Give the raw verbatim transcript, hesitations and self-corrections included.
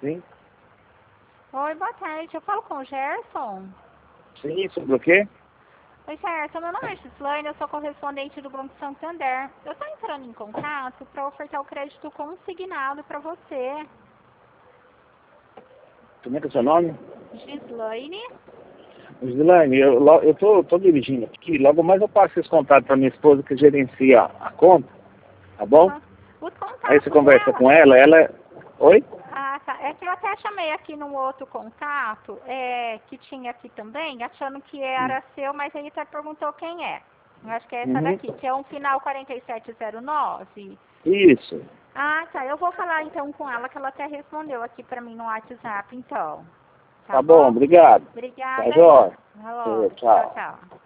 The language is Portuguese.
Sim. Oi, boa tarde. Eu falo com o Gerson. Sim, sobre o quê? Oi, Gerson. Meu nome é Gislaine, eu sou correspondente do Banco Santander. Eu estou entrando em contato para ofertar o crédito consignado para você. Como é que é o seu nome? Gislaine? Gislaine, eu, lo- eu tô, tô dirigindo aqui. Logo mais eu passo esse contato para minha esposa que gerencia a conta, tá bom? Aham. Os Aí você contatos conversa dela... com ela, ela... é- Oi? Ah, tá. É que eu até chamei aqui num outro contato, é, que tinha aqui também, achando que era seu, mas aí até perguntou quem é. Eu acho que é essa Uhum. daqui, que é um final quarenta e sete zero nove. Isso. Ah, tá. Eu vou falar então com ela, que ela até respondeu aqui pra mim no WhatsApp, então. Tá Tá bom, bom? obrigado. Tá Obrigada aí. jóia. Até logo. Tchau, Tchau. tchau.